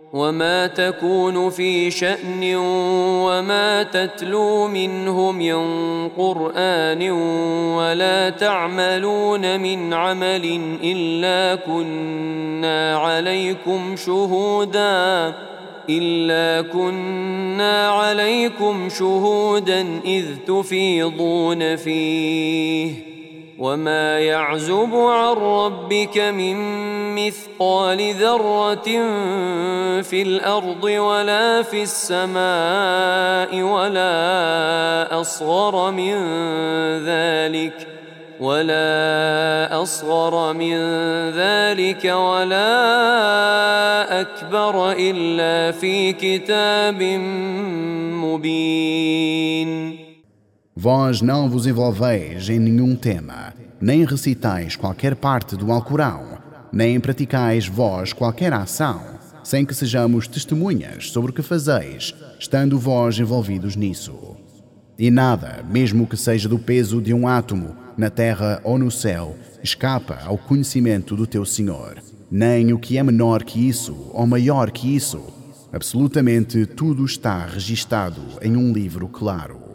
وما تكون في شأن وما تتلو منه من قرآن ولا تعملون من عمل إلا كنا عليكم شهودا إذ تفيضون فيه وما يعزب عن ربك من مثقال ذرة في الأرض ولا في السماء ولا أصغر من ذلك ولا أكبر إلا في كتاب مبين. Vós não vos envolveis em nenhum tema, nem recitais qualquer parte do Alcorão, nem praticais vós qualquer ação, sem que sejamos testemunhas sobre o que fazeis, estando vós envolvidos nisso. E nada, mesmo que seja do peso de um átomo, na terra ou no céu, escapa ao conhecimento do teu Senhor, nem o que é menor que isso ou maior que isso. Absolutamente tudo está registado em um livro claro.